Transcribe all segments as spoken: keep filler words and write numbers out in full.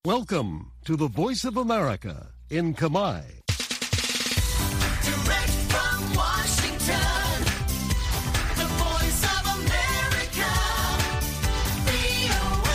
Welcome to the Voice of America in Khmer. Direct from Washington, the Voice of America, វី អូ เอ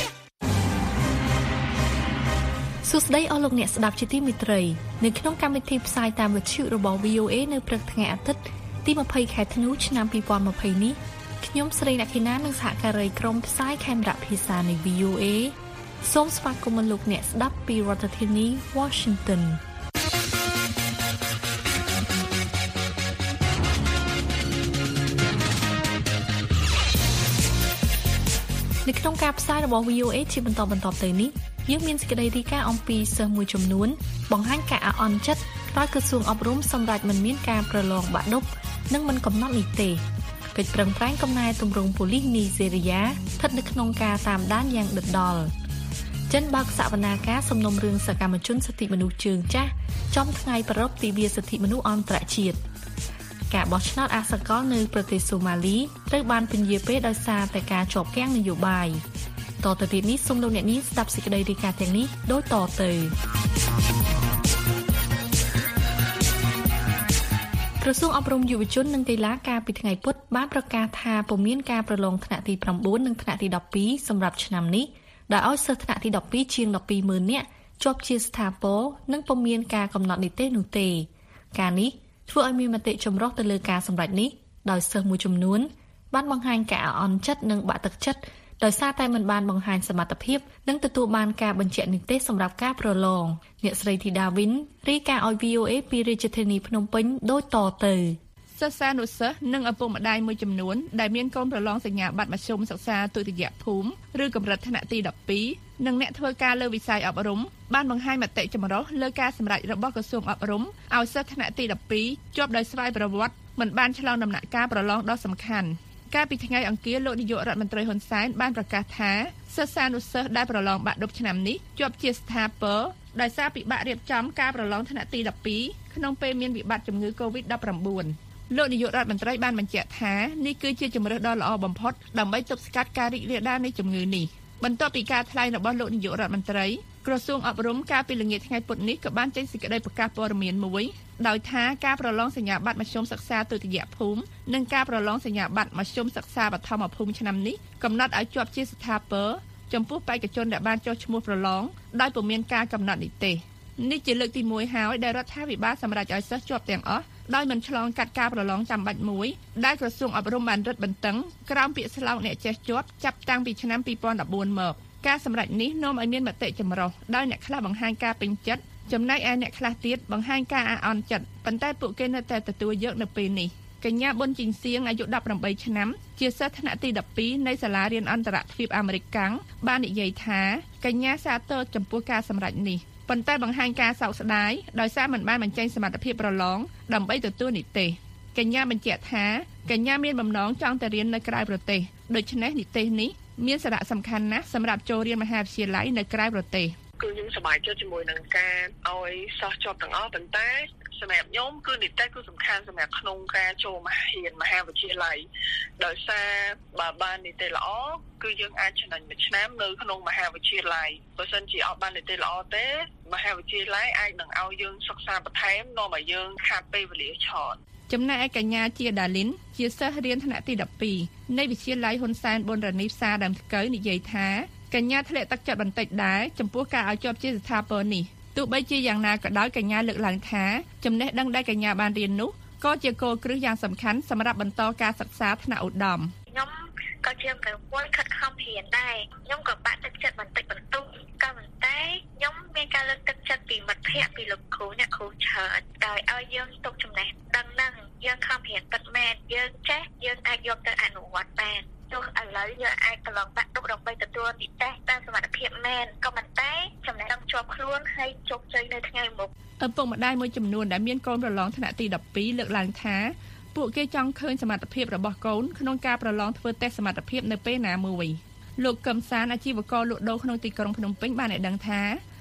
សួស្តីអស់លោកអ្នកស្ដាប់ជាទីមេត្រីនៅក្នុងកម្មវិធីផ្សាយតាមវិទ្យុរបស់ វី អូ เอ នៅព្រឹកថ្ងៃអាទិត្យទី20ខែធ្នូឆ្នាំ2020នេះខ្ញុំស្រីអ្នកខេណានិងសហការីក្រុមផ្សាយខេមរៈភាសានៃ វី អូ เอ សូមស្វាគមន៍លោកអ្នកស្ដាប់ពីរដ្ឋធានី Washington នៅក្នុងការផ្សាយរបស់ វី អូ เอ ជាបន្តបន្ទាប់ទៅនេះយើងមានសេចក្តីរាយការណ៍អំពីសិស្សមួយចំនួនបង្ហាញការអាក់អន់ចិត្តក្រោយក្រសួងអប់រំសម្រេចមិនមានការប្រឡងបាក់ឌុបនិងមិនកំណត់នីតិកិច្ចប្រឹងប្រែងកំណែទម្រង់ប៉ូលីសនីហ្សេរីយ៉ាស្ថិតនៅក្នុងការតាមដានយ៉ាងដិតដល់ចិនបើកសវនាការសំណុំរឿងសកម្មជនសិទ្ធិមនុស្សជើងចាស់ចំថ្ងៃប្រារព្ធទិវាសិទ្ធិមនុស្សអន្តរជាតិការបោះឆ្នោតអសកលនៅប្រទេសសូម៉ាលីត្រូវបានពន្យាពេលដោយសារតែការជាប់គាំងនយោបាយតទៅទៀតនេះសូមលោកអ្នកនាងស្ដាប់សេចក្តីរាយការណ៍ទាំងនេះដូចតទៅក្រសួងអប់រំយុវជននិងកីឡាកាលពីថ្ងៃពុធបានប្រកាសថាពុំមានការប្រឡងថ្នាក់ទី9និងថ្នាក់ទី12សម្រាប់ឆ្នាំនេះដែលឲ្យសិស្សថ្នាក់ទី12ជាង12ម៉ឺននាក់ជាប់ជាស្ថាពរនិងពុំមានការកំណត់នីតិនោះទេការនេះធ្វើឲ្យមានមតិចម្រុះទៅលើការសម្រេចនេះដោយសិស្សមួយចំនួនបានបង្ហាញការអាក់អន់ចិត្តនិងបាក់ទឹកចិត្តដោយសារតែមិនបានបង្ហាញសមត្ថភាពនិងទទួលបានការបញ្ជាក់នីតិសម្រាប់ការប្រឡងអ្នកស្រីធីតាវិនរាយការណ៍ឲ្យ វី អូ เอ ពីរាជធានីភ្នំពេញដូចតទៅសិស្សានុសិស្សនិងឪពុកម្ដាយមួយចំនួនដែលមានកូនប្រឡងសញ្ញាបត្រមធ្យមសិក្សាទុតិយភូមិឬកម្រិតថ្នាក់ទី12និងអ្នកធ្វើការលើវិស័យអប់រំបានបង្ហាញមតិចម្រុះលើការសម្រេចរបស់ក្រសួងអប់រំឲ្យសិស្សថ្នាក់ទី12ជាប់ដោយស្វ័យប្រវត្តិមិនបានឆ្លងដំណាក់កាលប្រឡងដ៏សំខាន់កាលពីថ្ងៃអង្គារលោកនាយករដ្ឋមន្ត្រីហ៊ុនសែនបានប្រកាសថាសិស្សានុសិស្សដែលប្រឡងបាក់ឌុបឆ្នាំនេះជាប់ជាស្ថាពរដោយសារពិបាករៀបចំការប្រឡងថ្នាក់ទី12ក្នុងពេលមានវិបត្តិជំងឺ កូវីដ -19 លោកនាយករដ្ឋមន្ត្រីបានបញ្ជាក់ថានេះគឺជាជំរើសដ៏ល្អបំផុតដើម្បីទប់ស្កាត់ការរីករាលដាលនៃជំងឺនេះបន្ទាប់ពីការថ្លែងរបស់លោកនាយករដ្ឋមន្ត្រីក្រសួងអប់រំកាលពីល្ងាចថ្ងៃពុធនេះក៏បានចេញសេចក្តីប្រកាសព័ត៌មានមួយដោយថាការប្រឡងសញ្ញាបត្រមធ្យមសិក្សាទុតិយភូមិនិងការប្រឡងសញ្ញាបត្រមធ្យមសិក្សាបឋមភូមិឆ្នាំនេះកំណត់ឲ្យជាប់ជាស្ថាពរចំពោះបេក្ខជនដែលបានចុះឈ្មោះប្រឡងដោយពុំមានការកំណត់នីតិនេះជាលើកទីមួយហើយដែលរដ្ឋាភិបាលសម្រេចឲ្យសិស្សជាប់ទាំងអស់ដោយមិនឆ្លងកាត់ការប្រឡងចាំបាច់មួយដែលក្រសួងអប់រំបានរឹតបន្តឹងក្រោមពាក្យស្លោកអ្នកចេះជាប់ចាប់តាំងពីឆ្នាំពីរពាន់ដប់បួនមកការសម្រេចនេះនាំឲ្យមានមតិចម្រុះដោយអ្នកខ្លះបង្ហាញការពេញចិត្តចំណែកឯអ្នកខ្លះទៀតបង្ហាញការអាក់អន់ចិត្តប៉ុន្តែពួកគេនៅតែទទួលយកនៅពេលនេះកញ្ញាប៊ុនជីងសៀងអាយុដប់ប្រាំបីឆ្នាំជាសិស្សថ្នាក់ទី12នៃសាលារៀនអន្តរទ្វីបអាមេរិកកាំងបាននិយាយថាកញ្ញាសាទរចំពោះការសម្រេចនេះប៉ុន្តែបង្ហាញការសោកស្ដាយដោយសារមិនបានបញ្ចេញសមត្ថភាពប្រឡងដើម្បីទទួលនីតិកញ្ញាបញ្ជាក់ថាកញ្ញាមានបំណងចង់ទៅរៀននៅក្រៅប្រទេសដូច្នេះនីតិនេះមានសារៈសំខាន់ណាស់សម្រាប់ចូលរៀនមហាវិទ្យាល័យនៅក្រៅប្រទេសគឺខ្ញុំសប្បាយចិត្តជាមួយនឹងការឲ្យសិស្សជាប់ទាំងអស់ប៉ុន្តែសម្រាប់ខ្ញុំគឺនីតិគឺសំខាន់សម្រាប់ក្នុងការចូលមហារៀនមហាវិទ្យាល័យដោយសារបើបាននីតិល្អគឺយើងអាចចំណេញមួយឆ្នាំនៅក្នុងមហាវិទ្យាល័យបើមិនជាអត់បាននីតិល្អទេមហាវិទ្យាល័យអាចនឹងឲ្យយើងសិក្សាបន្ថែមនាំឲ្យយើងខាតពេលវេលាច្រើនចំណែកឯកញ្ញាជាដាលីនជាសិស្សរៀនថ្នាក់ទី12នៃវិទ្យាល័យហ៊ុនសែនប៊ុនរ៉ានីផ្សារដើមថ្កូវនិយាយថាកញ្ញាធ្លាក់ទឹកចិត្តបន្តិចដែរចំពោះការឲ្យជាប់ជាស្ថាពរនេះទោះបីជាយ៉ាងណាក៏ដោយកញ្ញាលើកឡើងថាចំណេះដឹងដែលកញ្ញាបានរៀននោះក៏ជាគោលគ្រឹះយ៉ាងសំខាន់សម្រាប់បន្តការសិក្សាថ្នាក់ឧត្តមខ្ញុំក៏ជាមនុស្សមួយខិតខំរៀនដែរខ្ញុំក៏បាក់ទឹកចិត្តបន្តិចបន្តួចក៏ប៉ុន្តែខ្ញុំមានការលើកទឹកចិត្តពីមិត្តភ័ក្តិពីលោកគ្រូអ្នកគ្រូច្រើនដោយឲ្យយើងទុកចំណេះដឹងហ្នឹងយើងខំរៀនពិតមែនយើងចេះយើងអាចយកទៅអនុវត្តបានទោះឥឡូវយើងអាចប្រឡងបាក់ឌុបដើម្បីទទួលនីតិតាមសមត្ថភាពមែនក៏ប៉ុន្តែចំណេះដឹងជាប់ខ្លួនហើយជោគជ័យនៅថ្ងៃមុខឪពុកម្ដាយមួយចំនួនដែលមានកូនប្រឡងថ្នាក់ទី12លើកឡើងថាពួកគេចង់ឃើញសមត្ថភាពរបស់កូនក្នុងការប្រឡងធ្វើតេស្តសមត្ថភាពនៅពេលណាមួយលោកកឹមសានអាជីវករលក់ដូរក្នុងទីក្រុងភ្នំពេញបានឲ្យដឹងថា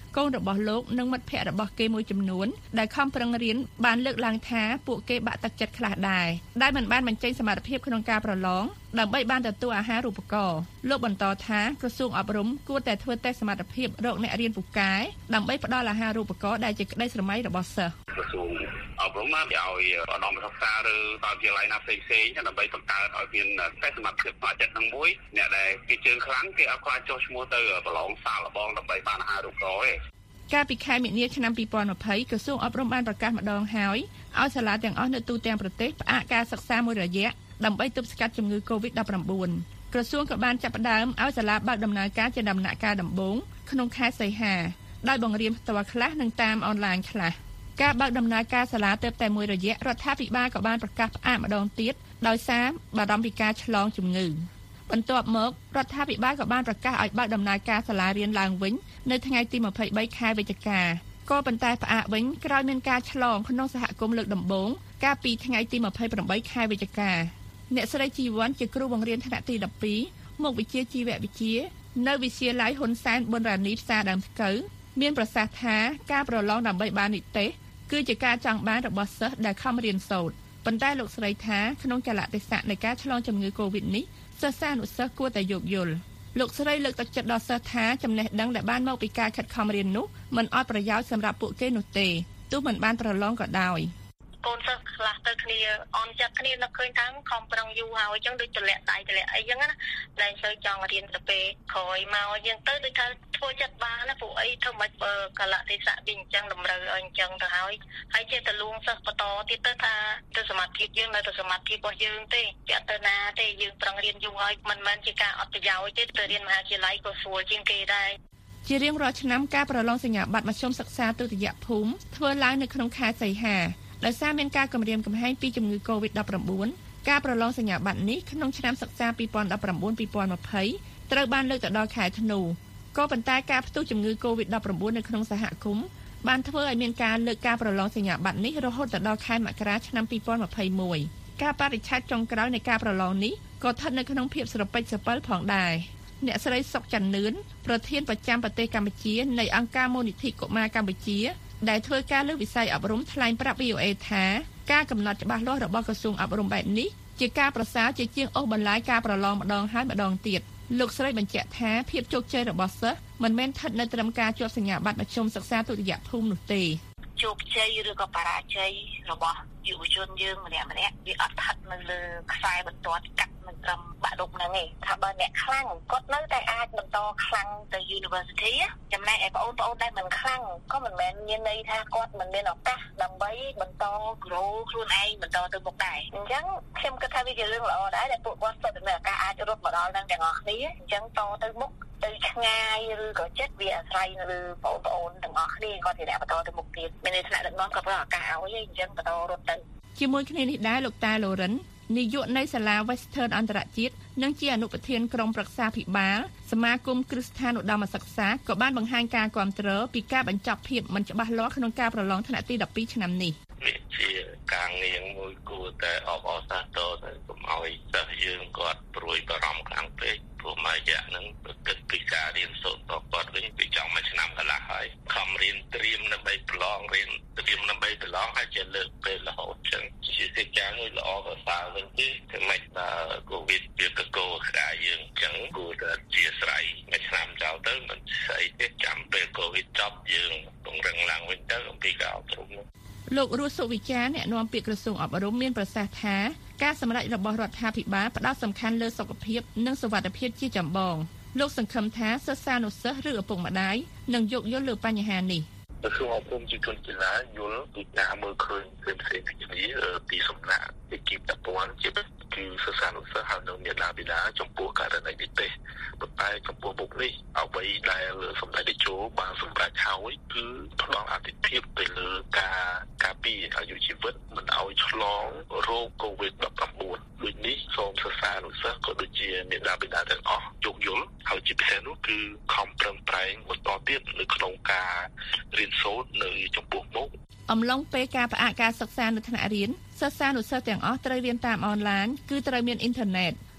កូនរបស់លោកនិងមិត្តភ័ក្តិរបស់គេមួយចំនួនដែលខំប្រឹងរៀនបានលើកឡើងថាពួកគេបាក់ទឹកចិត្តខ្លះដែរដែលមិនបានបញ្ចេញសមត្ថភាពក្នុងការប្រឡងដើម្បីបានទទួលអាហារូបករណ៍លោកបន្តថាក្រសួងអប់រំគួរតែធ្វើតេស្តសមត្ថភាពរកអ្នករៀនពូកែដើម្បីផ្ដល់អាហារូបករណ៍ដែលជាក្តីស្រមៃរបស់សិស្សក្រសួងអប់រំមកឲ្យឧត្តមសិក្សាឬដល់វិទ្យាល័យណាផ្សេងៗដើម្បីបង្កើតឲ្យមានតេស្តសមត្ថភាពផ្នែកចិត្តនឹងមួយអ្នកដែលគេជើងខ្លាំងគេអត់ខ្លាចចុះឈ្មោះទៅប្រឡងសាកល្បងដើម្បីបានអាហារូបករណ៍ទេកាលពីខែមិនិនាឆ្នាំពីរពាន់ម្ភៃក្រសួងអប់រំបានប្រកាសម្ដងហើយឲ្យសាលាទាំងអស់នៅទូទាំងប្រទេសផ្អាកការសិក្សាមួយរយៈដើម្បីទប់ស្កាត់ជំងឺ កូវីដ ដប់ប្រាំបួន ក្រសួងក៏បានចាប់ផ្ដើមឲ្យសាលាបើកដំណើរការជាដំណាក់កាលដំបូងក្នុងខែសីហាដោយបង្រៀនផ្ទាល់ខ្លះនិងតាមអនឡាញខ្លះការបើកដំណើរការសាលាទៅតែមួយរយៈរដ្ឋាភិបាលក៏បានប្រកាសផ្អាកម្ដងទៀតដោយសារបារម្ភពីការឆ្លងជំងឺបន្ទាប់មករដ្ឋាភិបាលក៏បានប្រកាសឲ្យបើកដំណើរការសាលារៀនឡើងវិញនៅថ្ងៃទីម្ភៃបីខែវិច្ឆិកាក៏ប៉ុន្តែផ្អាកវិញក្រោយមានការឆ្លងក្នុងសហគមន៍លើកដំបូងកាលពីថ្ងៃទីម្ភៃប្រាំបីខែវិច្ឆិកាអ្នកស្រីជីវ័នជាគ្រូបង្រៀនថ្នាក់ទីដប់ពីរមុខវិជ្ជាជីវវិទ្យានៅវិទ្យាល័យហ៊ុនសែនប៊ុនរ៉ានីផ្សារដើមស្កូវមានប្រសាសន៍ថាការប្រឡងដើម្បីបាននិទេសគឺជាការចង់បានរបស់សិស្សដែលខំរៀនសូត្រប៉ុន្តែលោកស្រីថាក្នុងកាលៈទេសៈនៃការឆ្លងជំងឺ កូវីដ នេះសិស្សានុសិស្សគួរតែយោគយល់លោកស្រីលើកទឹកចិត្តដល់សិស្សថាចំណេះដឹងដែលបានមកពីការខិតខំរៀននោះមិនអត់ប្រយោជន៍សម្រាប់ពួកគេនោះទេទោះមិនបានប្រឡងក៏ដោយកូនសិស្សខ្លះទៅគ្នាអន់ចិត្តគ្នានឹកឃើញថាខំប្រឹងយូរហើយអញ្ចឹងដូចទម្លាក់ដៃទម្លាក់អីអញ្ចឹងណាតែសូវចង់រៀនទៅពេលក្រោយមកអញ្ចឹងទៅដូចថាធ្វើចិត្តបានណាពួកអីធ្វើមិនបើកលៈទេសៈវិញអញ្ចឹងតម្រូវឲ្យអញ្ចឹងទៅហើយហើយជាតលួងសិស្សបន្តទៀតទៅថាទៅសមាធិយើងនៅទៅសមាធិរបស់យើងទេពាក់ទៅណាទេយើងប្រឹងរៀនយូរហើយមិនមែនជាការអត់ប្រយោជន៍ទេទៅរៀនមហាវិទ្យាល័យក៏ស្រួលជាងគេដែរជារៀងរាល់ឆ្នាំការប្រឡងសញ្ញាបត្រមធ្យមសិក្សាទុតិយភូមិធ្វើឡើងនៅក្នុងខែសីហាដោយសារមានការគម្រាមកំហែងពីជំងឺ កូវីដ ដប់ប្រាំបួន ការប្រឡងសញ្ញាបត្រនេះក្នុងឆ្នាំសិក្សាពីរពាន់ដប់ប្រាំបួន ពីរពាន់ម្ភៃត្រូវបានលើកទៅដល់ខែធ្នូក៏ប៉ុន្តែការផ្ទុះជំងឺ កូវីដ ដប់ប្រាំបួន នៅក្នុងសហគមន៍បានធ្វើឲ្យមានការលើកការប្រឡងសញ្ញាបត្រនេះរហូតដល់ខែមករាឆ្នាំពីរពាន់ម្ភៃមួយការបរិច្ឆេទចុងក្រោយនៃការប្រឡងនេះក៏ស្ថិតនៅក្នុងភាពស្រពេចស្រពិលផងដែរអ្នកស្រីសុកច័ន្ទនឿនប្រធានប្រចាំប្រទេសកម្ពុជានៃអង្គការមូលនិធិកុមារកម្ពុជាដែលធ្វើការលើវិស័យអប់រំថ្លែងប្រាប់ វី អូ អេ ថាការកំណត់ច្បាស់លាស់របស់ក្រសួងអប់រំបែបនេះជាការប្រសើរជាជាងអូសបន្លាយការប្រឡងម្ដងហើយម្ដងទៀតលោកស្រីបញ្ជាក់ថាភាពជោគជ័យរបស់សិស្សមិនមែនស្ថិតនៅត្រឹមការជាប់សញ្ញាបត្រមធ្យមសិក្សាទុតិយភូមិនោះទេជោគជ័យឬក៏បរាជ័យរបស់យុវជនយើងម្នាក់ម្នាក់វាអត់ស្ថិតនៅលើខ្សែបន្ទាត់កាត់មិនត្រឹមបាក់ឌុបហ្នឹងទេថាបើអ្នកខ្លាំងគាត់នៅតែអាចបន្តខ្លាំងទៅ University ចំណែកឯបងប្អូនដែលមិនខ្លាំងក៏មិនមែនមានន័យថាគាត់មិនមានឱកាសដើម្បីបន្ត grow ខ្លួនឯងបន្តទៅមុខដែរអញ្ចឹងខ្ញុំគិតថាវាជារឿងល្អដែរដែលពួកគាត់ស្ថិតនៅឱកាសអាចរត់មកដល់នឹងទាំងអស់គ្នាអញ្ចឹងតទៅមុខទៅឆ្ងាយឬក៏ចិត្តវាអាស្រ័យនៅលើបងប្អូនទាំងអស់គ្នាគាត់ជាអ្នកបន្តទៅមុខទៀតមានន័យថាដឹកនាំក៏ប្រើឱកាសឲ្យអញ្ចឹងបន្តរត់ទៅជាមួយគ្នានេះដែរលោកតា Lauren នាយកនៃសាលា Western អន្តរជាតិនិងជាអនុប្រធានក្រុមប្រឹក្សាភិបាលសមាគមគ្រឹះស្ថានឧត្តមសិក្សាក៏បានបង្ហាញការគាំទ្រពីការបញ្ចប់ភាពមិនច្បាស់លាស់ក្នុងការប្រឡងថ្នាក់ទីដប់ពីរឆ្នាំនេះវាជាការងារមួយគួរតែអបអរសាទរទៅកុំឲ្យសិស្សយើងគាត់ព្រួយបារម្ភខ្លាំងពេកព្រោះមួយរយៈហ្នឹងគិតពីការរៀនសូត្ររបស់គាត់វិញពីចង់មួយឆ្នាំកន្លះហើយខំរៀនត្រៀមដើម្បីប្រឡងរៀនត្រៀមដើម្បីប្រឡងហើយជាលើកពេលរហូតចឹងជាកិច្ចការមួយល្អប្រសើរវិញទេតែមិនថាកូវីដវាកកោក្តារយើងចឹងគួរតែជាស្រ័យមួយឆ្នាំចោលទៅមិនស្អីទេចាំពេលកូវីដចប់យើងពង្រឹងឡើងវិញទៅអំពីការអប់រំលោករស់សុវិចារអ្នកនាំពាក្យក្រសួងអប់រំមានប្រសាសន៍ថាការសម្រេចរបស់រដ្ឋាភិបាលផ្ដោតសំខាន់លើសុខភាពនិងសុវត្ថិភាពជាចម្បងលោកសង្ឃឹមថាសិស្សានុសិស្សឬឪពុកម្ដាយនឹងយោគយល់លើបញ្ហានេះក្រសួងអប់រំជាជនកីឡាយល់ពីការមើលឃើញផ្សេងផ្សេងគ្នាពីសំណាក់វិគីតពន្ធជាគឺសិស្សានុសិស្សហើយនៅមានឡាបិឡាចំពោះករណីនេះទេប៉ុន្តែចំពោះមុខនេះអ្វីដែលសម្ដេចតេជោបានសម្រេចហើយគឺផ្ដល់អាទិភាពទៅលើការការពារអាយុជីវិតមិនឲ្យឆ្លងរោគកូវីដ ដប់ប្រាំបួន ដូចនេះសូមសិស្សានុសិស្សក៏ដូចជាមានឡាបិឡាទាំងអស់យោគយល់ហើយជាពិសេសនោះគឺខំប្រឹងប្រែងបន្តទៀតនៅក្នុងការរៀនសូត្រនៅចំពោះមុខអំឡុងពេលការផ្អាកការសិក្សានៅថ្នាក់រៀនសិស្សានុសិស្សទាំងអស់ត្រូវរៀនតាមអនឡាញគឺត្រូវមានអ៊ីនធឺណិត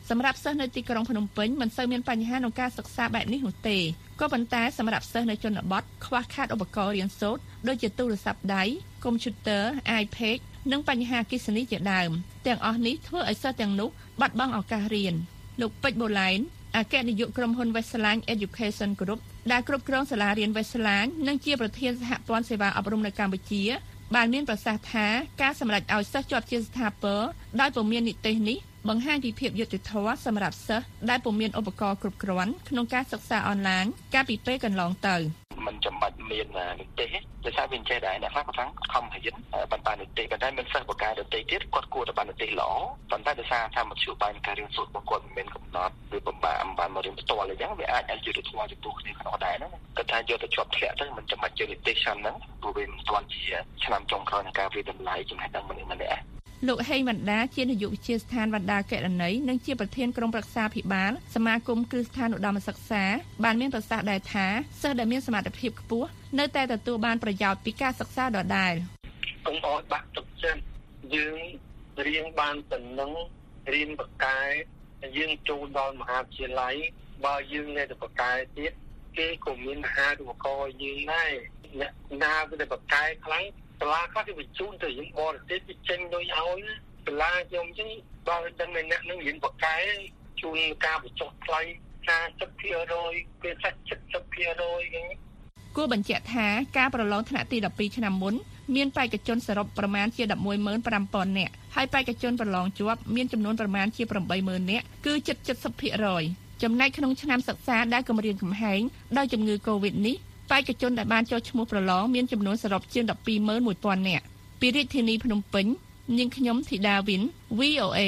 សម្រាប់សិស្សនៅទីក្រុងភ្នំពេញមិនសូវមានបញ្ហាក្នុងការសិក្សាបែបនេះនោះទេក៏ប៉ុន្តែសម្រាប់សិស្សនៅជនបទខ្វះខាតឧបករណ៍រៀនសូត្រដូចជាទូរស័ព្ទដៃ កុំព្យូទ័រ iPad និងបញ្ហាអគ្គិសនីជាដើមទាំងអស់នេះធ្វើឲ្យសិស្សទាំងនោះបាត់បង់ឱកាសរៀនលោកពេជ្របូឡែនអគ្គនាយកក្រុមហ៊ុន Westline Education Group ដែលគ្រប់គ្រងសាលារៀន Westline និងជាប្រធានសហព័ន្ធសេវាអប់រំនៅកម្ពុជាបានមានប្រសាសន៍ថាការសម្រេចឲ្យសិស្សជាប់ជាស្ថាពរដោយពុំមាននិទេសនេះបង្ហាញពីភាពយុត្តិធម៌សម្រាប់សិស្សដែលពុំមានឧបករណ៍គ្រប់គ្រាន់ក្នុងការសិក្សាអនឡាញកាលពីពេលកន្លងទៅមិនចាំបាច់មាននិទេសដោយសារវាចេះដែរអ្នកខ្លះក៏ថាខំរៀនបន្តនិទេសប៉ុន្តែមានសិស្សបកាយដទៃទៀតគាត់គួរតែបាននិទេសល្អប៉ុន្តែដោយសារថាមធ្យោបាយនៃការរៀនសូត្ររបស់គាត់មិនមានកំណត់ឬបំបាក់បានមករៀនផ្ទាល់អីចឹងវាអាចឲ្យយុត្តិធម៌ចំពោះគ្នាផងដែរណាគាត់ថាយកទៅជាប់ធ្លាក់ទៅមិនចាំបាច់យកនិទេសឆ្នាំហ្នឹងព្រោះវាមិនទាន់ជាឆ្នាំចុងក្រោយនៃការវិតម្លៃចំណេះដឹងម្នាក់ម្នាក់លោកហេងវណ្ដាជានាយកវិទ្យាស្ថានវណ្ដាកេរណីនិងជាប្រធានក្រុមប្រឹក្សាភិបាលសមាគមគ្រឹះស្ថានឧត្តមសិក្សាបានមានប្រសាសន៍ដែរថាសិស្សដែលមានសមត្ថភាពខ្ពស់នៅតែទទួលបានប្រយោជន៍ពីការសិក្សាដដែលកុំអោយបាក់ទឹកចិត្តយើងរៀនបានប៉ុណ្ណឹងរៀនបកែយើងចូលដល់មហាវិទ្យាល័យបើយើងនៅតែបកែទៀតគេក៏មានអាហារូបករណ៍យើងដែរអ្នកណាវាបកែខ្លាំងសាលាខ្លះគេបញ្ជូនទៅយើងបរទេសគេចេញលុយឲ្យសាលាខ្ញុំអញ្ចឹងបើដឹងតែអ្នកនឹងរៀនបកែជូនការបញ្ចុះថ្លៃห้าสิบភាគរយ ពេលសិបភាគរយ អញ្ចឹងគួរបញ្ជាក់ថាការប្រឡងថ្នាក់ទីដប់ពីរឆ្នាំមុនមានបេក្ខជនសរុបប្រមាណជាដប់មួយម៉ឺនប្រាំពាន់នាក់ហើយបេក្ខជនប្រឡងជាប់មានចំនួនប្រមាណជាប្រាំបីម៉ឺននាក់គឺជិតเจ็ดสิบភាគរយ ចំណែកក្នុងឆ្នាំសិក្សាដែលគម្រាមកំហែងដោយជំងឺ Covid នេះបេក្ខជនដែលបានចុះឈ្មោះប្រឡងមានចំនួនសរុបជាដប់ពីរម៉ឺនមួយពាន់នាក់ពីរាជធានីភ្នំពេញនាងខ្ញុំធីតាវិន វី អូ เอ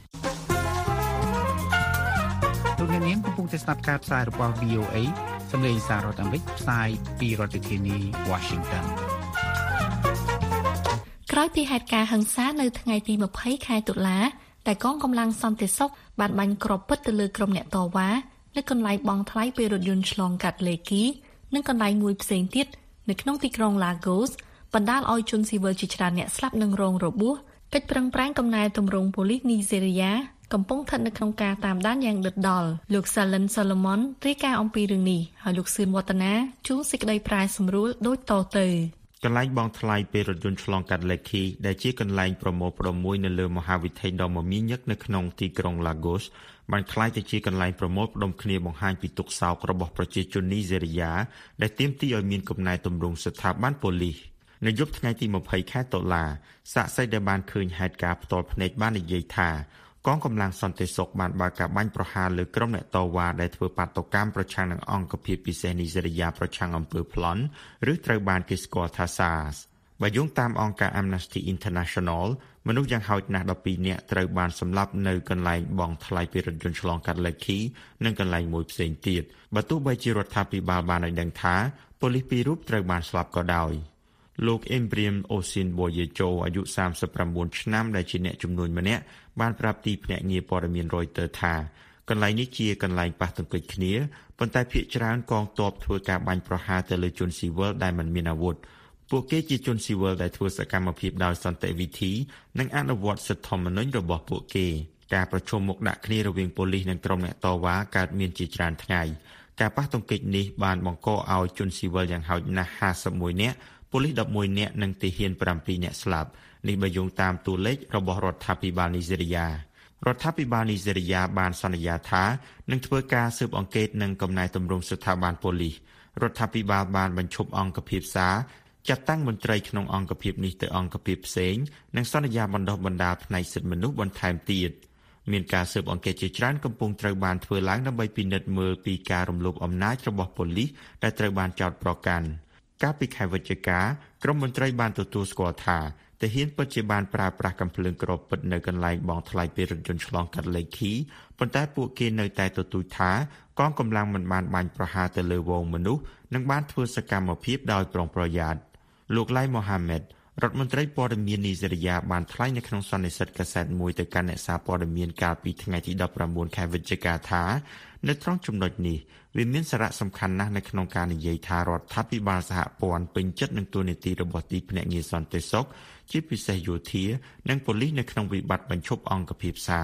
លោកនាងកំពុងតែស្ដាប់ការផ្សាយរបស់ វី អូ เอ សំឡេងសាររដ្ឋអាមេរិកផ្សាយពីរដ្ឋធានី Washington ក្រោយពីហេតុការណ៍ហិង្សានៅថ្ងៃទីម្ភៃខែតុលាតែកងកម្លាំងសន្តិសុខបានបាញ់គ្រាប់ពិតទៅលើក្រុមអ្នកតវ៉ានៅកន្លែងបង់ថ្លៃពេលរថយន្តឆ្លងកាត់លេគីនិងកន្លែងមួយផ្សេងទៀតនៅក្នុងទីក្រុង Lagos បណ្ដាលឲ្យជនស៊ីវិលជាច្រើនអ្នកស្លាប់និងរងរបួសកិច្ចប្រឹងប្រែងកំណែទម្រង់ប៉ូលីសនីហ្សេរីយ៉ាកំពុងស្ថិតនៅក្នុងការតាមដានយ៉ាងដិតដល់លោក Salin Solomon រាយការណ៍អំពីរឿងនេះហើយលោកសឿនវឌ្ឍនាជួនសេចក្តីប្រាយសម្រួលដូចតទៅកន្លែងបង់ថ្លៃពេលរថយន្តឆ្លងកាត់លេគីដែលជាកន្លែងប្រមូលផ្ដុំមួយនៅលើមហាវិថីដ៏មមាញឹកនៅក្នុងទីក្រុង Lagos បានក្លាយទៅជាកន្លែងប្រមូលផ្ដុំគ្នាបង្ហាញពីទុក្ខសោករបស់ប្រជាជននីហ្សេរីយ៉ាដែលទាមទារឲ្យមានកំណែទម្រង់ស្ថាប័នប៉ូលីសនៅយប់ថ្ងៃទីម្ភៃខែតុលាសាក្សីដែលបានឃើញហេតុការណ៍ផ្ទាល់ភ្នែកបាននិយាយថាកងកម្លាំងសន្តិសុខបានបើកការបាញ់ប្រហារលើក្រុមអ្នកតវ៉ាដែលធ្វើបាតុកម្មប្រឆាំងនឹងអង្គភាពពិសេសនីហ្សេរីយ៉ាប្រឆាំងអំពើប្លន់ឬត្រូវបានគេស្គាល់ថា SARS បើយោងតាមអង្គការ Amnesty International មនុស្សយ៉ាងហោចណាស់ដប់ពីរនាក់ត្រូវបានសម្លាប់នៅកន្លែងបង់ថ្លៃពេលរថយន្តឆ្លងកាត់លេគីនិងកន្លែងមួយផ្សេងទៀតបើទោះបីជារដ្ឋាភិបាលបានឲ្យដឹងថាប៉ូលីសពីររូបត្រូវបានស្លាប់ក៏ដោយលោកអេមព្រីមអូស៊ីនបូយេជូអាយុសាមសិបប្រាំបួនឆ្នាំដែលជាអ្នកជំនួញម្នាក់បានប្រាប់ទីភ្នាក់ងារព័ត៌មាន Reuters ថាកន្លែងនេះជាកន្លែងប៉ះទង្គិចគ្នាប៉ុន្តែភាគច្រើនកងទ័ពធ្វើការបាញ់ប្រហារទៅលើជនស៊ីវិលដែលមិនមានអាវុធពួកគេជាជនស៊ីវិលដែលធ្វើសកម្មភាពដោយសន្តិវិធីនិងអនុវត្តសិទ្ធិធម្មនុញ្ញរបស់ពួកគេការប្រជុំមុខដាក់គ្នារវាងប៉ូលីសនិងក្រុមអ្នកតវ៉ាកើតមានជាច្រើនថ្ងៃការប៉ះទង្គិចនេះបានបង្កឲ្យជនស៊ីវិលយ៉ាងហោចណាស់ห้าสิบเอ็ดនាក់ប៉ូលីសដប់មួយនាក់និងទាហានប្រាំពីរនាក់ស្លាប់នេះបើយោងតាមតួលេខរបស់រដ្ឋាភិបាលនីហ្សេរីយ៉ារដ្ឋាភិបាលនីហ្សេរីយ៉ាបានសន្យាថានឹងធ្វើការស៊ើបអង្កេតនិងកំណែទម្រង់ស្ថាប័នប៉ូលីសរដ្ឋាភិបាលបានបញ្ឈប់អង្គភាពសារចាត់តាំងមន្ត្រីក្នុងអង្គភាពនេះទៅអង្គភាពផ្សេងនិងសន្យាបណ្ដុះបណ្ដាលផ្នែកសិទ្ធិមនុស្សបន្ថែមទៀតមានការស៊ើបអង្កេតជាច្រើនកំពុងត្រូវបានធ្វើឡើងដើម្បីពិនិត្យមើលពីការរំលោភអំណាចរបស់ប៉ូលីសដែលត្រូវបានចោទប្រកាន់កាលពីខែវិច្ឆិកាក្រមមន្ត្រីបានទទួលស្គាល់ថាទាហានពិតជាបានប្រើប្រាស់កាំភ្លើងគ្រាប់ពិតនៅកន្លែងបង់ថ្លៃពេលរថយន្តឆ្លងកាត់លេខីប៉ុន្តែពួកគេនៅតែទទូចថាកងកម្លាំងមិនបានបាញ់ប្រហារទៅលើហ្វូងមនុស្សនិងបានធ្វើសកម្មភាពដោយប្រុងប្រយ័ត្នលោកឡៃម៉ូហាម៉េតរដ្ឋមន្ត្រីព័ត៌មាននីហ្សេរីយ៉ាបានថ្លែងនៅក្នុងសន្និសីទកាសែតមួយទៅកាន់អ្នកសារព័ត៌មានកាលពីថ្ងៃទីដប់ប្រាំបួនខែវិច្ឆិកាថានៅត្រង់ចំណុចនេះវាមានសារៈសំខាន់ណាស់នៅក្នុងការនិយាយថារដ្ឋាភិបាលសហព័ន្ធពេញចិត្តនឹងទូនាទីរបស់ទីភ្នាក់ងារសន្តិសុខជាពិសេសយោធានិងប៉ូលីសនៅក្នុងវិបត្តិបញ្ឈប់អង្គភាព SARS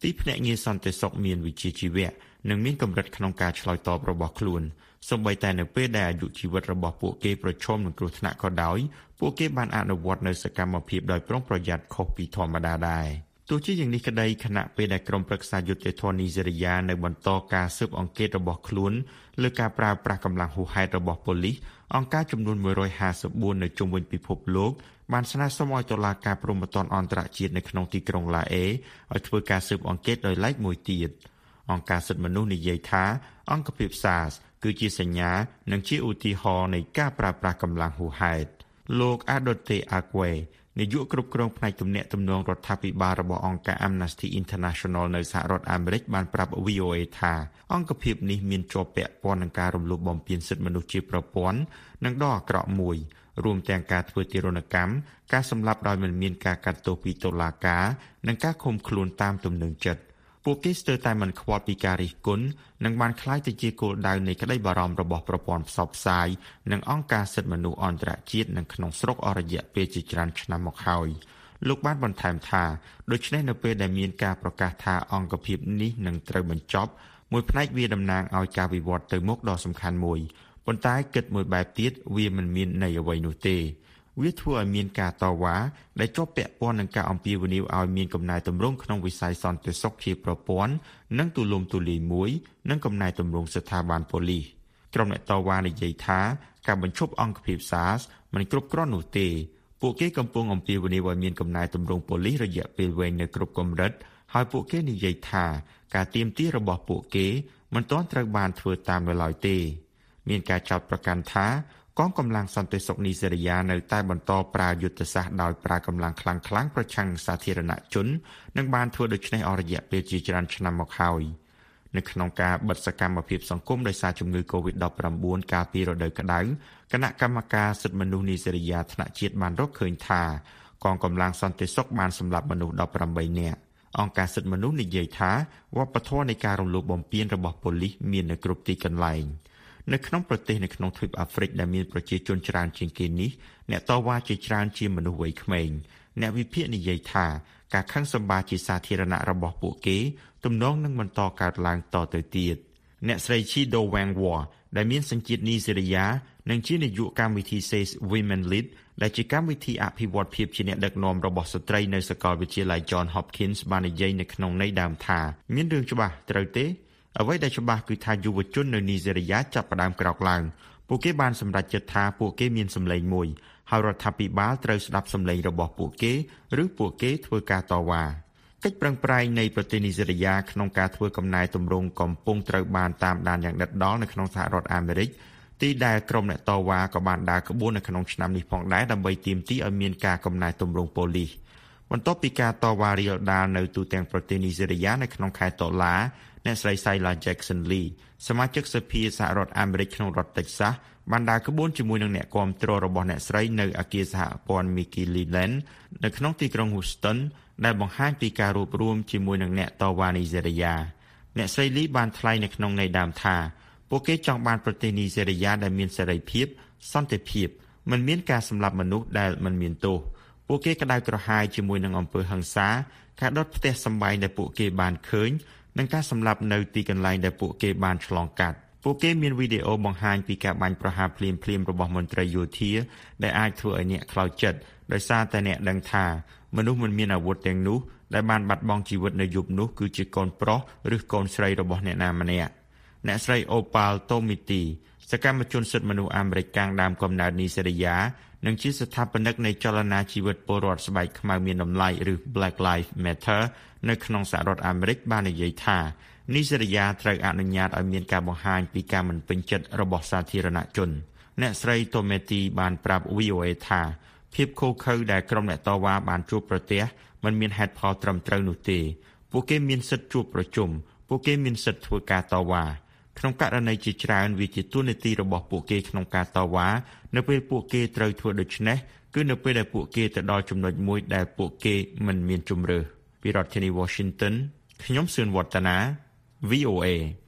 ទីភ្នាក់ងារសន្តិសុខមានវិជ្ជាជីវៈនិងមានកម្រិតក្នុងការឆ្លើយតបរបស់ខ្លួនសូម្បីតែនៅពេលដែលអាយុជីវិតរបស់ពួកគេប្រឈមនឹងគ្រោះថ្នាក់ក៏ដោយពួកគេបានអនុវត្តនូវសកម្មភាពដោយប្រុងប្រយ័ត្នខុសពីធម្មតាដែរទោះជាយ៉ាងនេះក្តីគណៈពេលដែលក្រុមប្រឹក្សាយុត្តិធម៌នីហ្សេរីយ៉ានៅបន្តការស៊ើបអង្កេតរបស់ខ្លួនលើការប្រើប្រាស់កម្លាំងហួសហេតុរបស់ប៉ូលីសអង្គការចំនួនមួយរយហាសិបបួននៅជុំវិញពិភពលោកបានស្នើសុំឲ្យតុលាការព្រហ្មទណ្ឌអន្តរជាតិនៅក្នុងទីក្រុងឡាអេឲ្យធ្វើការស៊ើបអង្កេតដោយឡែកមួយទៀតអង្គការសិទ្ធិមនុស្សនិយាយថាអង្គភាព SARS គឺជាសញ្ញានិងជាឧទាហរណ៍នៃការប្រើប្រាស់កម្លាំងហួសហេតុលោក Adote Akwe នាយកគ្រប់គ្រងផ្នែកទំនាក់ទំនងរដ្ឋាភិបាលរបស់អង្គការ Amnesty International នៅសហរដ្ឋអាមេរិកបានប្រាប់ V O A ថាអង្គភាពនេះមានជាប់ពាក់ព័ន្ធនឹងការរំលោភបំពានសិទ្ធិមនុស្សជាប្រព័ន្ធនិងដ៏អាក្រក់មួយរួមទាំងការធ្វើទារុណកម្មការសម្លាប់ដោយមិនមានការកាត់ទោសពីតុលាការនិងការឃុំខ្លួនតាមទំនឹងចិត្តពួកគេស្ទើរតែមិនខ្វល់ពីការរិះគន់និងបានក្លាយទៅជាគោលដៅនៃក្តីបារម្ភរបស់ប្រព័ន្ធផ្សព្វផ្សាយនិងអង្គការសិទ្ធិមនុស្សអន្តរជាតិនិងក្នុងស្រុកអស់រយៈពេលជាច្រើនឆ្នាំមកហើយលោកបានបន្ថែមថាដូច្នេះនៅពេលដែលមានការប្រកាសថាអង្គភាពនេះនឹងត្រូវបញ្ចប់មួយផ្នែកវាតំណាងឲ្យការវិវត្តទៅមុខដ៏សំខាន់មួយប៉ុន្តែគិតមួយបែបទៀតវាមិនមានន័យអ្វីនោះទេវាធ្វើឲ្យមានការតវ៉ាដែលជាប់ពាក់ព័ន្ធនឹងការអំពាវនាវឲ្យមានកំណែទម្រង់ក្នុងវិស័យសន្តិសុខជាប្រព័ន្ធនិងទូលំទូលាយមួយនិងកំណែទម្រង់ស្ថាប័នប៉ូលីសក្រុមអ្នកតវ៉ានិយាយថាការបញ្ឈប់អង្គភាព SARS មិនគ្រប់គ្រាន់នោះទេពួកគេកំពុងអំពាវនាវឲ្យមានកំណែទម្រង់ប៉ូលីសរយៈពេលវែងនៅគ្រប់កម្រិតហើយពួកគេនិយាយថាការទាមទាររបស់ពួកគេមិនទាន់ត្រូវបានធ្វើតាមនៅឡើយទេមានការចោទប្រកាន់ថាកងកម្លាំងសន្តិសុខនីហ្សេរីយ៉ានៅតែបន្តប្រើយុទ្ធសាស្ត្រដោយប្រើកម្លាំងខ្លាំងៗប្រឆាំងនឹងសាធារណជននិងបានធ្វើដូច្នេះអស់រយៈពេលជាច្រើនឆ្នាំមកហើយនៅក្នុងការបិទសកម្មភាពសង្គមដោយសារជំងឺ កូវីដ ដប់ប្រាំបួន កាលពីរដូវក្តៅគណៈកម្មការសិទ្ធិមនុស្សនីហ្សេរីយ៉ាថ្នាក់ជាតិបានរកឃើញថាកងកម្លាំងសន្តិសុខបានសម្លាប់មនុស្សដប់ប្រាំបីនាក់អង្គការសិទ្ធិមនុស្សនិយាយថាវប្បធម៌នៃការរំលោភបំពានរបស់ប៉ូលីសមាននៅគ្រប់ទីកន្លែងនៅក្នុងប្រទេសនៅក្នុងទ្វីបអាហ្វ្រិកដែលមានប្រជាជនច្រើនជាងគេនេះអ្នកតវ៉ាជាច្រើនជាមនុស្សវ័យក្មេងអ្នកវិភាគនិយាយថាការខឹងសម្បារជាសាធារណៈរបស់ពួកគេទំនងនឹងបន្តកើតឡើងតទៅទៀតអ្នកស្រី Chido Wangwa ដែលមានសញ្ជាតិនីហ្សេរីយ៉ានិងជានាយកកម្មវិធី Says Women Lead ដែលជាកម្មវិធីអភិវឌ្ឍភាពជាអ្នកដឹកនាំរបស់ស្ត្រីនៅសាកលវិទ្យាល័យ John Hopkins បាននិយាយនៅក្នុងន័យដើមថាមានរឿងច្បាស់ត្រូវទេអ្វីដែលច្បាស់គឺថាយុវជននៅនីហ្សេរីយ៉ាចាប់ផ្ដើមក្រោកឡើងពួកគេបានសម្រេចចិត្តថាពួកគេមានសម្លេងមួយហើយរដ្ឋាភិបាលត្រូវស្ដាប់សម្លេងរបស់ពួកគេឬពួកគេធ្វើការតវ៉ាកិច្ចប្រឹងប្រែងនៃប្រទេសនីហ្សេរីយ៉ាក្នុងការធ្វើកំណែទម្រង់កំពុងត្រូវបានតាមដានយ៉ាងដិតដល់នៅក្នុងសហរដ្ឋអាមេរិកទីដែលក្រុមអ្នកតវ៉ាក៏បានដើរក្បួននៅក្នុងឆ្នាំនេះផងដែរដើម្បីទាមទារឲ្យមានការកំណែទម្រង់ប៉ូលីសបន្ទាប់ពីការតវ៉ារាលដាលនៅទូទាំងប្រទេសនីហ្សេរីយ៉ានៅក្នុងខែតុលាអ្នកស្រី Saila Jackson Lee សមាជិកសភាសហរដ្ឋអាមេរិកក្នុងរដ្ឋ Texas បានដើរក្បួនជាមួយនឹងអ្នកគាំទ្ររបស់អ្នកស្រីនៅអគារសហព័ន្ធ Mickey Leland នៅក្នុងទីក្រុង Houston ដែលបង្ហាញពីការរួបរวมជាមួយនឹងអ្នកតវ៉ានីហ្សេរីយ៉ាអ្នកស្រី Lee បានថ្លែងនៅក្នុងន័យដើមថាពួកគេចង់បានប្រទេសនីហ្សេរីយ៉ាដែលមានសេរីភាពសន្តិភាពមិនមានការសម្លាប់មនុស្សដែលមិនមានទោសពួកគេក្តៅក្រហាយជាមួយនឹងអំពើហិង្សាការដុតផ្ទះសម្បែងដែលពួកគេបានឃើញនិងការសម្លាប់នៅទីកន្លែងដែលពួកគេបានឆ្លងកាត់ពួកគេមានវីដេអូបង្ហាញពីការបាញ់ប្រហារភ្លាមៗរបស់មន្ត្រីយោធាដែលអាចធ្វើឲ្យអ្នកខ្លោចចិត្តដោយសារតែអ្នកដឹងថាមនុស្សមិនមានអាវុធទាំងនោះដែលបានបាត់បង់ជីវិតនៅយប់នោះគឺជាកូនប្រុសឬកូនស្រីរបស់អ្នកណាម្នាក់អ្នកស្រី Opal Tomiti សកម្មជនសិទ្ធិមនុស្សអាមេរិកកាំងដើមកំណើតនីហ្សេរីយ៉ានិងជាស្ថាបនិកនៃចលនាជីវិតពលរដ្ឋស្បែកខ្មៅមានតម្លៃឬ Black Lives Matter នៅក្នុងសហរដ្ឋអាមេរិកបាននិយាយថានីហ្សេរីយ៉ាត្រូវអនុញ្ញាតឲ្យមានការបង្ហាញពីការមិនពេញចិត្តរបស់សាធារណជនអ្នកស្រី Tometi បានប្រាប់ V O A ថាភាពខុសខើដែលក្រុមអ្នកតវ៉ាបានជួបប្រទះមិនមានហេតុផលត្រឹមត្រូវនោះទេពួកគេមានសិទ្ធិជួបប្រជុំពួកគេមានសិទ្ធិធ្វើការតវ៉ាក្នុងករណីជាច្រើនវាជាទូនាទីរបស់ពួកគេក្នុងការតវ៉ានៅពេលពួកគេត្រូវធ្វើដូច្នេះគឺនៅពេលដែលពួកគេទៅដល់ចំណុចមួយដែលពួកគេមិនមានជម្រើសពីរដ្ឋធានី Washington ខ្ញុំសឿនវឌ្ឍនា V O A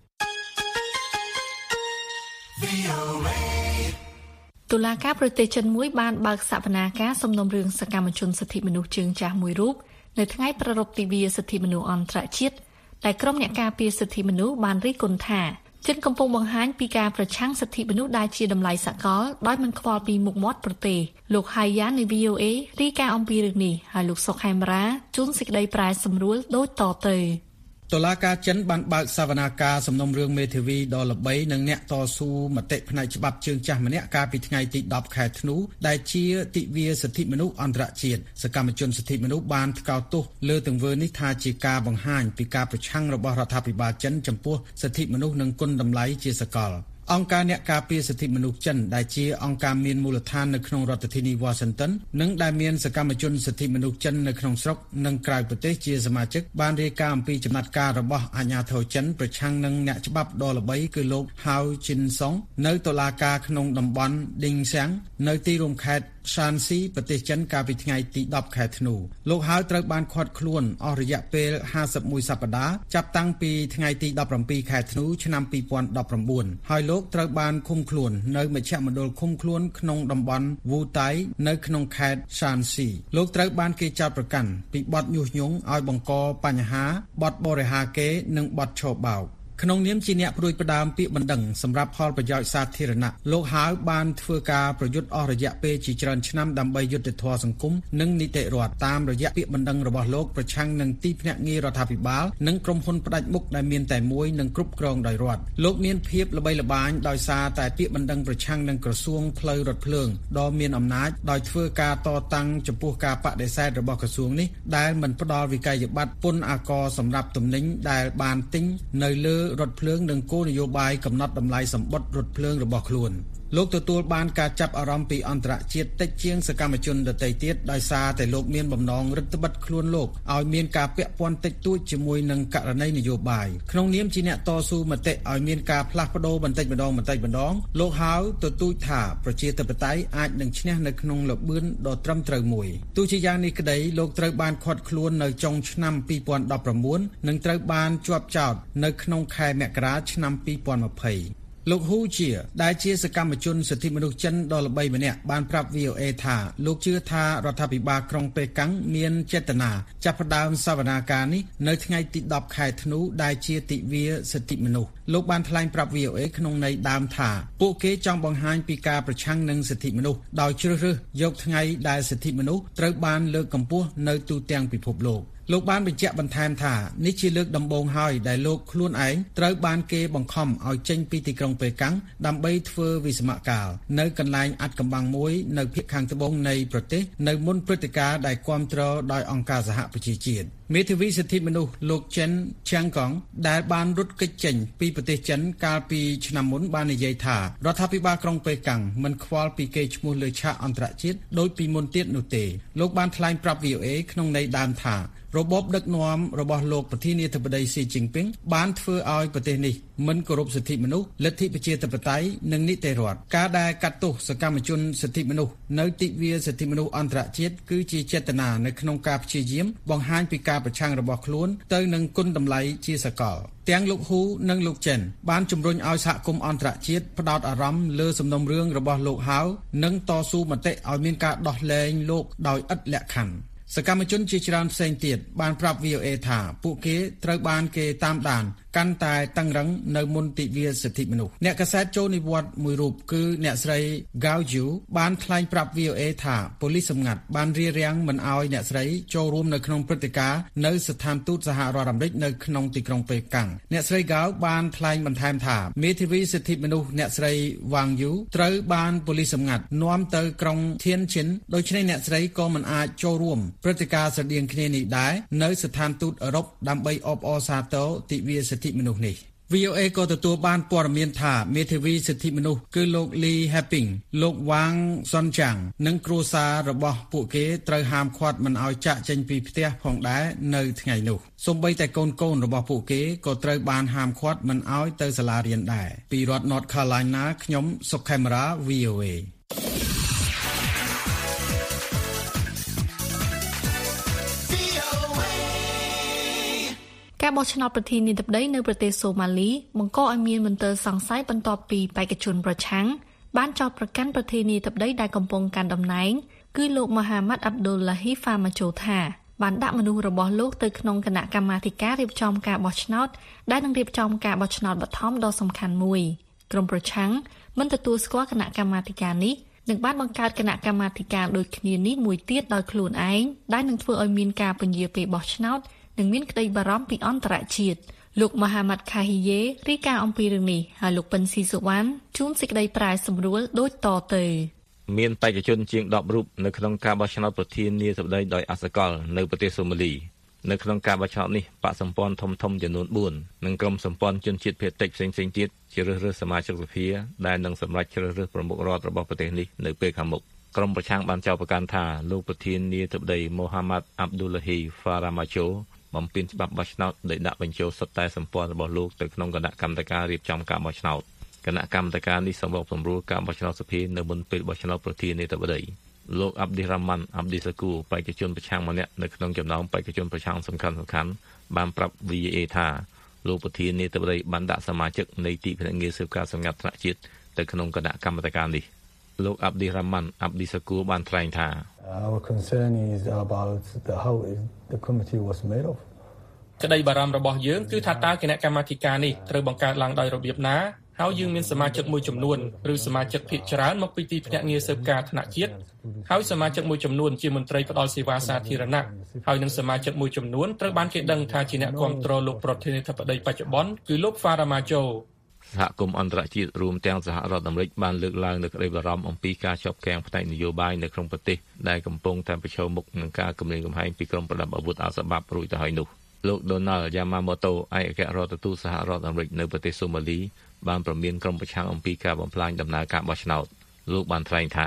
តុលាការប្រទេសចិនមួយបានបើកសវនាការសំណុំរឿងសកម្មជនសិទ្ធិមនុស្សជើងចាស់មួយរូបនៅថ្ងៃប្រារព្ធទិវាសិទ្ធិមនុស្សអន្តរជាតិដែលក្រុមអ្នកការពារសិទ្ធិមនុស្សបានរិះគន់ថាចិនកំពុងបង្ហាញពីការប្រឆាំងសិទ្ធិមនុស្សដែលជាតម្លៃសកលដោយមិនខ្វល់ពីមុខមាត់ប្រទេសលោកហៃយ៉ាននៃ វី អូ អេ រាយការណ៍អំពីរឿងនេះហើយលោកសុកខេមរាជួនសេចក្តីប្រែសម្រួលដូចតទៅតុលាការចិនបានបើកសវនាការសំណុំរឿងមេធាវីដ៏ល្បីនិងអ្នកតស៊ូមតិផ្នែកច្បាប់ជើងចាស់ម្នាក់កាលពីថ្ងៃទីដប់ខែធ្នូដែលជាទិវាសិទ្ធិមនុស្សអន្តរជាតិសកម្មជនសិទ្ធិមនុស្សបានថ្កោលទោសលើទង្វើនេះថាជាការបង្ហាញពីការប្រឆាំងរបស់រដ្ឋាភិបាលចិនចំពោះសិទ្ធិមនុស្សនិងគុណតម្លៃជាសកលអង្គការអ្នកការពារសិទ្ធិមនុស្សចិនដែលជាអង្គការមានមូលដ្ឋាននៅក្នុងរដ្ឋធានី Washington និងដែលមានសកម្មជនសិទ្ធិមនុស្សចិននៅក្នុងស្រុកនិងក្រៅប្រទេសជាសមាជិកបានរាយការណ៍អំពីចំណាត់ការរបស់អាជ្ញាធរចិនប្រឆាំងនឹងអ្នកច្បាប់ដ៏ល្បីគឺលោក Hao Jin-song នៅតុលាការក្នុងតំបន់ Dingxiang នៅទីរួមខេត្តShanxi ប្រទេសចិនកាលពីថ្ងៃទីដប់ខែធ្នូលោកហើយត្រូវបានឃាត់ខ្លួនអស់រយៈពេលហាសិបមួយសប្តាហ៍ចាប់តាំងពីថ្ងៃទីដប់ប្រាំពីរខែធ្នូឆ្នាំពីរពាន់ដប់ប្រាំបួនហើយលោកត្រូវបានឃុំខ្លួននៅមជ្ឈមណ្ឌលឃុំខ្លួនក្នុងតំបន់ Wu Tai នៅក្នុងខេត្ត Shanxi លោកត្រូវបានគេចោទប្រកាន់ពីបទញុះញង់ឲ្យបង្កបញ្ហាបទបរិហាកេរ្តិ៍និងបទឆបោកក្នុងនាមជាអ្នកព្រួយផ្ដើមពាក្យបណ្ដឹងសម្រាប់ផលប្រយោជន៍សាធារណៈលោកហើយបានធ្វើការប្រយុទ្ធអស់រយៈពេលជាច្រើនឆ្នាំដើម្បីយុត្តិធម៌សង្គមនិងនីតិរដ្ឋតាមរយៈពាក្យបណ្ដឹងរបស់លោកប្រឆាំងនឹងទីភ្នាក់ងាររដ្ឋាភិបាលនិងក្រុមហ៊ុនផ្ដាច់មុខដែលមានតែមួយនិងគ្រប់គ្រងដោយរដ្ឋលោកមានភាពល្បីល្បាញដោយសារតែពាក្យបណ្ដឹងប្រឆាំងនឹងក្រសួងផ្លូវរថភ្លើងដ៏មានអំណាចដោយធ្វើការតតាំងចំពោះការបដិសេធរបស់ក្រសួងនេះដែលមិនផ្ដល់វិក័យប័ត្រពន្ធអាករសម្រាប់ទំនិញដែលបានទិញនៅលើរថភ្លើងនិងគោលនយោបាយកំណត់តម្លៃសម្បត្តិរថភ្លើងរបស់ខ្លួនលោកទទួលបានការចាប់អារម្មណ៍ពីអន្តរជាតិតិចជាងសកម្មជនដទៃទៀតដោយសារតែលោកមានបំណងរឹតបន្តឹងខ្លួនលោកឲ្យមានការពាក់ព័ន្ធតិចតួចជាមួយនឹងករណីនយោបាយក្នុងនាមជាអ្នកតស៊ូមតិឲ្យមានការផ្លាស់ប្ដូរបន្តិចម្ដងបន្តិចម្ដងលោកហៅទទូចថាប្រជាធិបតេយ្យអាចនឹងឈ្នះនៅក្នុងលបឿនដ៏ត្រឹមត្រូវមួយទោះជាយ៉ាងនេះក្តីលោកត្រូវបានឃាត់ខ្លួននៅចុងឆ្នាំពីរពាន់ដប់ប្រាំបួននិងត្រូវបានជាប់ចោទនៅក្នុងខែមករាឆ្នាំពីរពាន់ម្ភៃលោកហ៊ូជាដែលជាសកម្មជនសិទ្ធិមនុស្សចិនដ៏ល្បីម្នាក់បានប្រាប់ វី អូ អេ ថាលោកជឿថារដ្ឋាភិបាលក្រុងប៉េកាំងមានចេតនាចាប់ផ្ដើមសវនាការនេះនៅថ្ងៃទីដប់ខែធ្នូដែលជាទិវាសិទ្ធិមនុស្សលោកបានថ្លែងប្រាប់ វី អូ អេ ក្នុងន័យដើមថាពួកគេចង់បង្ហាញពីការប្រឆាំងនឹងសិទ្ធិមនុស្សដោយជ្រើសរើសយកថ្ងៃដែលសិទ្ធិមនុស្សត្រូវបានលើកកម្ពស់នៅទូទាំងពិភពលោកលោកបានបញ្ជាក់បន្ថែមថានេះជាលើកដំបូងហើយដែលលោកខ្លួនឯងត្រូវបានគេបង្ខំឲ្យចេញពីទីក្រុងប៉េកាំងដើម្បីធ្វើវិស្សមកាលនៅកន្លែងអាត់កំបាំងមួយនៅភាគខាងត្បូងនៃប្រទេសនៅមុនព្រឹត្តិការណ៍ដែលគាំទ្រដោយអង្គការសហប្រជាជាតិមេធាវីសិទ្ធិមនុស្សលោកចិនឆាងកងដែលបានរត់គេចចេញពីប្រទេសចិនកាលពីឆ្នាំមុនបាននិយាយថារដ្ឋាភិបាលក្រុងប៉េកាំងមិនខ្វល់ពីកេរ្តិ៍ឈ្មោះលើឆាកអន្តរជាតិដោយពីមុនទៀតនោះទេលោកបានថ្លែងប្រាប់ វី អូ អេ ក្នុងន័យដើមថារបបដឹកនាំរបស់លោកប្រធានាធិបតីស៊ីជីនពីងបានធ្វើឲ្យប្រទេសនេះមិនគោរពសិទ្ធិមនុស្សលទ្ធិប្រជាធិបតេយ្យនិងនីតិរដ្ឋការដែលកាត់ទោសសកម្មជនសិទ្ធិមនុស្សនៅទិវាសិទ្ធិមនុស្សអន្តរជាតិគឺជាចេតនានៅក្នុងការព្យាយាមបង្ហាញពីការប្រឆាំងរបស់ខ្លួនទៅនឹងគុណតម្លៃជាសកលទាំងលោកហ៊ូនិងលោកចិនបានជំរុញឲ្យសហគមន៍អន្តរជាតិផ្ដោតអារម្មណ៍លើសំណុំរឿងរបស់លោកហៅនិងតស៊ូមតិឲ្យមានការដោះលែងលោកដោយឥតលក្ខខណ្ឌសកម្មជនជាច្រើនផ្សេងទៀតបានប្រាប់ វី អូ អេ ថាពួកគេត្រូវបានគេតាមដានកាន់តែតឹងរឹងនៅមុនទិវាសិទ្ធិមនុស្សអ្នកកាសែតចូលនិវត្តន៍មួយរូបគឺអ្នកស្រី Gao Yu បានថ្លែងប្រាប់ វី អូ អេ ថាប៉ូលីសសម្ងាត់បានរារាំងមិនឲ្យអ្នកស្រីចូលរួមនៅក្នុងព្រឹត្តិការណ៍នៅស្ថានទូតសហរដ្ឋអាមេរិកនៅក្នុងទីក្រុងប៉េកាំងអ្នកស្រី Gao បានថ្លែងបន្ថែមថាមេធាវីសិទ្ធិមនុស្សអ្នកស្រី Wang Yu ត្រូវបានប៉ូលីសសម្ងាត់នាំទៅក្រុង Tianjin ដូច្នេះអ្នកស្រីក៏មិនអាចចូលរួមព្រឹត្តិការណ៍ស្រដៀងគ្នានេះដែរនៅស្ថានទូតអឺរ៉ុបដើម្បីអបអរសាទរទិវាសិទ្ធិមនុស្សនេះ វី អូ អេ ក៏ទទួលបានព័ត៌មានថាមេធាវីសិទ្ធិមនុស្សគឺលោក Lee Heping លោក Wang Sonchang និងគ្រួសាររបស់ពួកគេត្រូវហាមឃាត់មិនឲ្យចាក់ចេញពីផ្ទះផងដែរនៅថ្ងៃនោះសូម្បីតែកូនកូនរបស់ពួកគេក៏ត្រូវបានហាមឃាត់មិនឲ្យទៅសាលារៀនដែរពីរដ្ឋ North Carolina ខ្ញុំសុកខេមរា វី អូ អេការបោះឆ្នោតប្រធានាធិបតីនៅប្រទេសសូម៉ាលីបង្កឲ្យមានមន្ទិលសង្ស័យបន្ទាប់ពីបេក្ខជនប្រឆាំងបានចោទប្រកាន់ប្រធានាធិបតីដែលកំពុងកាន់តំណែងគឺលោក Mohamed Abdullahi Farmajo ថាបានដាក់មនុស្សរបស់លោកទៅក្នុងគណៈកម្មាធិការរៀបចំការបោះឆ្នោតដែលនឹងរៀបចំការបោះឆ្នោតបឋមដ៏សំខាន់មួយក្រុមប្រឆាំងមិនទទួលស្គាល់គណៈកម្មាធិការនេះនឹងបានបង្កើតគណៈកម្មាធិការដូចគ្នានេះមួយទៀតដោយខ្លួនឯងដែលនឹងធ្វើឲ្យមានការពន្យាពេលបោះឆ្នោតនិងមានក្តីបារម្ភពីអន្តរជាតិលោកមហាម៉ាត់ខាហ៊ីយេរាយការណ៍អំពីរឿងនេះហើយលោកពិនស៊ីសុវណ្ណជួនសេចក្តីប្រែសម្រួលដូចតទៅមានបេក្ខជនជាងដប់រូបនៅក្នុងការបោះឆ្នោតប្រធានាធិបតីដោយអសកលនៅប្រទេសសូម៉ាលីនៅក្នុងការបោះឆ្នោតនេះបកសម្ព័ន្ធធំធំចំនួនបួននិងក្រុមសម្ព័ន្ធជនជាតិភាគតិចផ្សេងៗទៀតជារើសរើសសមាជិកសភាដែលនឹងសម្រេចជ្រើសរើសប្រមុខរដ្ឋរបស់ប្រទេសនេះនៅពេលខាងមុខក្រុមប្រឆាំងបានចោទប្រកាន់ថាលោកប្រធានាធិបតីម៉ូហាម៉ាត់អាប់ឌុលឡាហ៊ីហ្វារ៉ាម៉ាជូបំពេញច្បាប់បោះឆ្នោតដែលដាក់បញ្ចូលសុទ្ធតែសម្ព័ន្ធរបស់លោកទៅក្នុងគណៈកម្មការរៀបចំការបោះឆ្នោតគណៈកម្មការនេះសម្របសម្រួលការបោះឆ្នោតសភានៅមុនពេលបោះឆ្នោតប្រធានាធិបតីលោកអាប់ឌីរ៉ាម៉ាន់អាប់ឌីសាគូបេក្ខជនប្រឆាំងម្នាក់នៅក្នុងចំណោមបេក្ខជនប្រឆាំងសំខាន់ៗបានប្រាប់ វី เอ ថាលោកប្រធានាធិបតីបានដាក់សមាជិកនៃទីភ្នាក់ងារស៊ើបការណ៍សម្ងាត់ថ្នាក់ជាតិទៅក្នុងគណៈកម្មការនេះលោកអាប់ឌីរ៉ាម៉ាន់អាប់ឌីសាគូបានថ្លែងថា Our concern is about the how the committee was made of ក្តីបារម្ភរបស់យើងគឺថាតើគណៈកម្មាធិការនេះត្រូវបង្កើតឡើងដោយរបៀបណាហើយយើងមានសមាជិកមួយចំនួនឬសមាជិកភាគច្រើនមកពីទីភ្នាក់ងារស៊ើបការណ៍ថ្នាក់ជាតិហើយសមាជិកមួយចំនួនជាមន្ត្រីផ្ដល់សេវាសាធារណៈហើយនឹងសមាជិកមួយចំនួនត្រូវបានគេដឹងថាជាអ្នកគ្រប់គ្រងលោកប្រធានាធិបតីបច្ចុប្បន្នគឺលោក Faramajo សហគមន៍អន្តរជាតិរួមទាំងសហរដ្ឋអាមេរិកបានលើកឡើងនូវក្តីបារម្ភអំពីការជាប់គាំងផ្នែកនយោបាយនៅក្នុងប្រទេសដែលកំពុងតែប្រឈមមុខនឹងការគំរាមកំហែងពីក្រុមប្រដាប់អាវុធអសបាប់រួចទៅហើយនោះលោក Donald Yamamoto ឯកអគ្គរដ្ឋទូតសហរដ្ឋអាមេរិកនៅប្រទេសសូម៉ាលីបានប្រមានក្រុមប្រឆាំងអំពីការបំផ្លាញដំណើរការបោះឆ្នោតលោកបានថ្លែងថា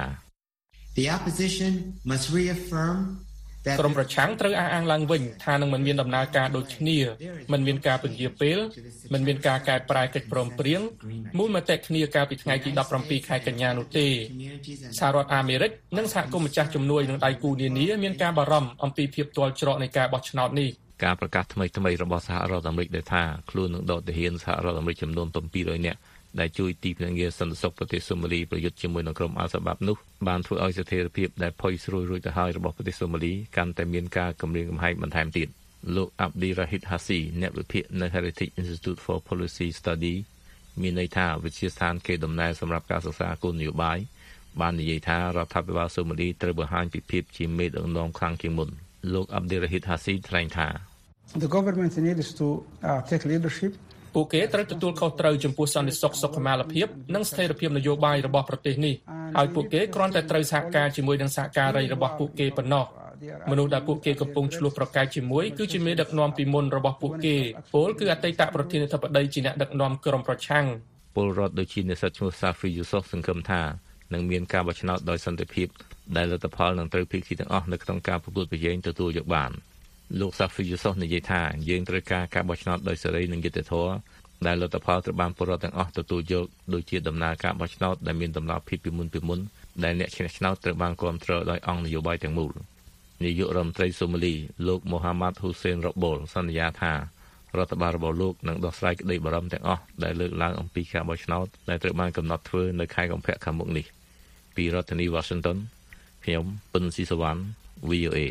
The opposition must reaffirm that ក្រុមប្រឆាំងត្រូវអះអាងឡើងវិញថានឹងមិនមានដំណើរការដូចគ្នាមិនមានការពន្យាពេលមិនមានការកែប្រែកិច្ចព្រមព្រៀងមូលមតិគ្នាកាលពីថ្ងៃទីដប់ប្រាំពីរខែកញ្ញានោះទេសហរដ្ឋអាមេរិកនិងសហគមន៍ម្ចាស់ជំនួយនឹងដៃគូនានាមានការបារម្ភអំពីភាពទាល់ច្រកនៃការបោះឆ្នោតនេះការប្រកាសថ្មីថ្មីរបស់សហរដ្ឋអាមេរិកដែលថាខ្លួននឹងដកទាហានសហរដ្ឋអាមេរិកចំនួនbảy trămនាក់ដែលជួយទីភ្នាក់ងារសន្តិសុខប្រទេសសូម៉ាលីប្រយុទ្ធជាមួយនឹងក្រុមអាល់សាបាប់នោះបានធ្វើឲ្យស្ថិរភាពដែលផុយស្រួយរួចទៅហើយរបស់ប្រទេសសូម៉ាលីកាន់តែមានការគំរាមកំហែងបន្ថែមទៀតលោកអាប់ឌីរ៉ាហ៊ីតហាស៊ីអ្នកវិភាគនៅ Heritage Institute for Policy Study មានន័យថាវិទ្យាស្ថានគេដំណើរសម្រាប់ការសិក្សាគោលនយោបាយបាននិយាយថារដ្ឋាភិបាលសូម៉ាលីត្រូវបង្ហាញពីភាពជាមេដឹកនាំខ្លាំងជាងមុនលោកអាប់ឌីរ៉ាហ៊ីតហាស៊ីថ្លែងថា The government needs to uh, take leadership ពួកគេត្រូវទទួលខុសត្រូវចំពោះសន្តិសុខសុខុមាលភាពនិងស្ថិរភាពនយោបាយរបស់ប្រទេសនេះហើយពួកគេគ្រាន់តែត្រូវសហការជាមួយនឹងសហការីរបស់ពួកគេប៉ុណ្ណោះមនុស្សដែលពួកគេកំពុងឆ្លោះប្រកែកជាមួយគឺជាមេដឹកនាំពីមុនរបស់ពួកគេពលគឺអតីតប្រធានាធិបតីជាអ្នកដឹកនាំក្រុមប្រឆាំងពលរដ្ឋដូចជានិស្សិតឈ្មោះ Safi Yusuf សង្ឃឹមថានឹងមានការបោះឆ្នោតដោយសន្តិភាពដែលលទ្ធផលនឹងត្រូវភាគីទាំងអស់នៅក្នុងការប្រកួតប្រជែងទទួលយកបានលោក Safi Yusuf និយាយថាយើងត្រូវការការបោះឆ្នោតដោយសេរីនិងយុត្តិធម៌ដែលលទ្ធផលត្រូវបានពលរដ្ឋទាំងអស់ទទួលយកដូចជាដំណើរការបោះឆ្នោតដែលមានតម្លាភាពពីមុនពីមុនដែលអ្នកឈ្នះឆ្នោតត្រូវបានគាំទ្រដោយអង្គនយោបាយទាំងមូលនាយករដ្ឋមន្ត្រីសូម៉ាលីលោក Mohammad Hussein Roble សន្យាថារដ្ឋបាលរបស់លោកនឹងដោះស្រាយក្តីបារម្ភទាំងអស់ដែលលើកឡើងអំពីការបោះឆ្នោតដែលត្រូវបានកំណត់ធ្វើនៅខែកុម្ភៈខាងមុខនេះពីរដ្ឋធានី Washington ខ្ញុំពិនស៊ីសវណ្ណ វី អូ เอ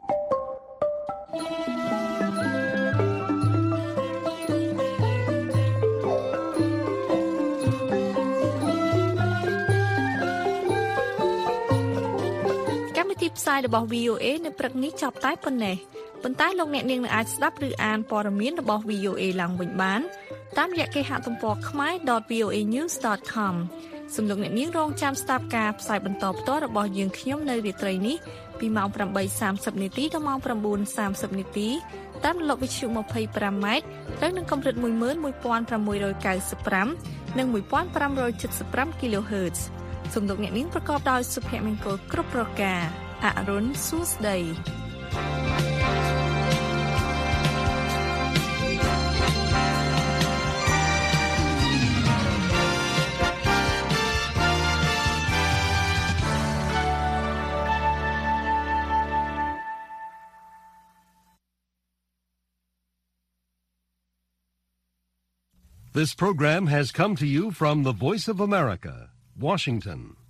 ផ្សាយរបស់ វី អូ เอ នៅព្រឹកនេះចប់តែប៉ុណ្ណេះប៉ុន្តែលោកអ្នកនាងនឹងអាចស្ដាប់ឬអានព័ត៌មានរបស់ វី អូ เอ ឡើងវិញបានតាមរយៈគេហទំព័រ khmae.ដត វី អូ เอ news ដត com សូមលោកអ្នកនាងរងចាំស្ដាប់ការផ្សាយបន្តផ្ទាល់របស់យើងខ្ញុំនៅរាត្រីនេះពីម៉ោងeight thirtyនាទីដល់ម៉ោងnine thirtyនាទីតាមរលកវិទ្យុ twenty-five ម៉ែត្រត្រូវនឹងកម្រិតone one five nine fiveនិងfifteen seventy-five គីឡូហឺត សូមលោកអ្នកនាងប្រកបដោយសុភមង្គលគ្រប់ប្រការអរុនសួស្ដី This program has come to you from the Voice of America, Washington.